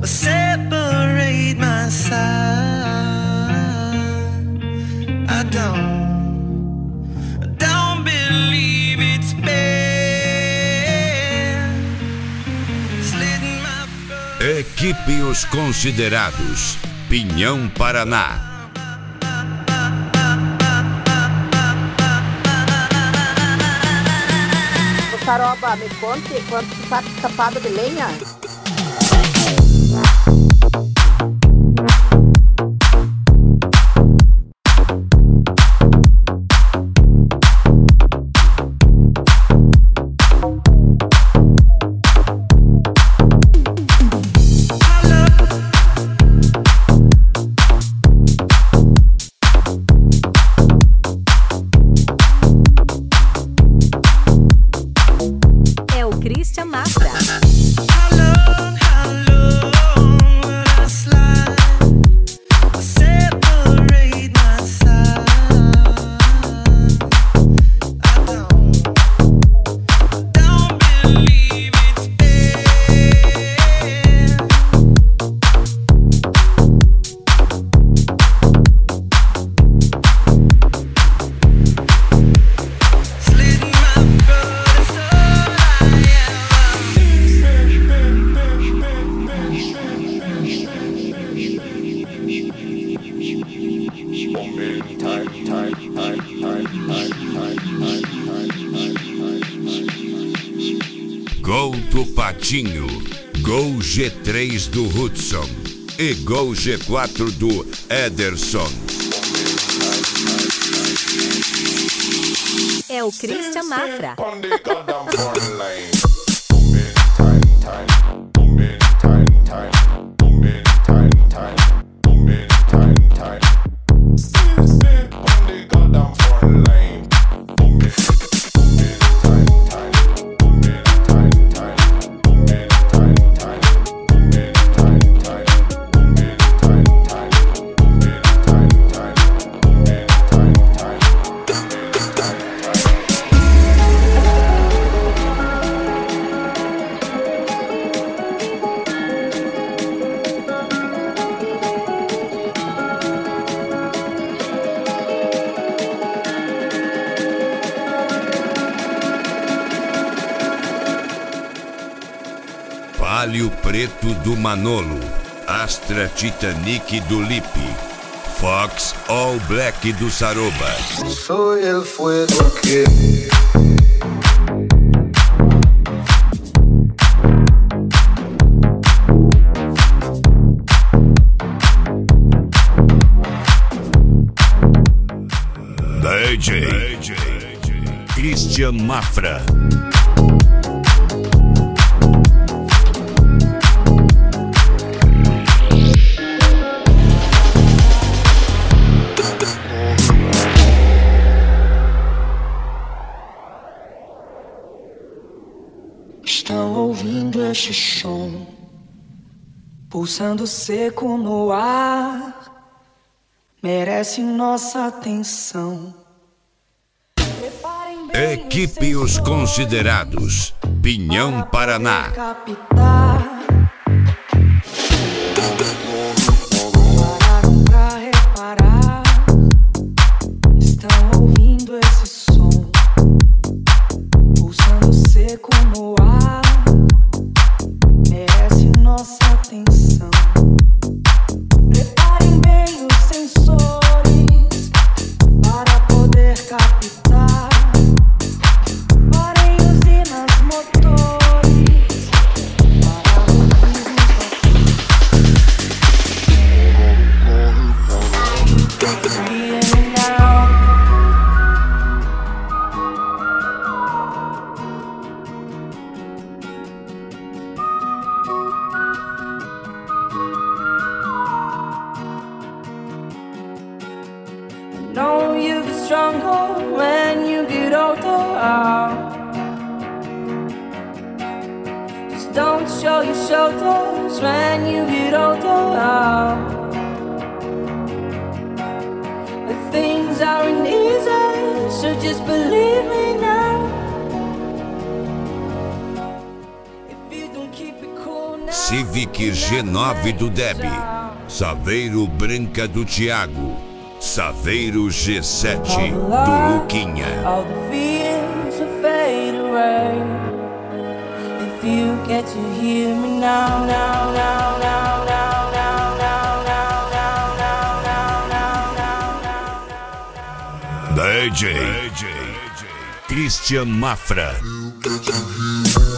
separate my side. I don't believe it's fair. Slitting my throat. Equipe Os Considerados, Pinhão, Paraná. Saroba, me conte quanto tu sabe de sapada de lenha? Christian Mafra. Gol do Patinho, Gol G3 do Hudson e Gol G4 do Ederson. É o Christian Mafra. Palio Preto do Manolo, Astra Titanic do Lipe, Fox All Black do Saroba. Soy el fuego que DJ Christian Mafra. Estão ouvindo este som, pulsando seco no ar, merece nossa atenção. Equipe Os Considerados, Pinhão, Paraná. Pararam pra reparar, estão ouvindo esse som, pulsando seco no ar, merece nossa atenção. Preparem bem os sensores para poder captar. Parem usinas motores para ouvir os batidos. Hear me now. Know you get stronger when you get older. Just don't show your shoulders when you get older. But things aren't easy, so just believe me now. If you don't keep it cool now. Civic G9 do Deb, Saveiro Branca do Thiago, Saveiro G7 do Luquinha. All the fears will fade away if you get to hear me now, now, now, now, now, now, now, now, now, now, now, now, now, DJ Christian Mafra.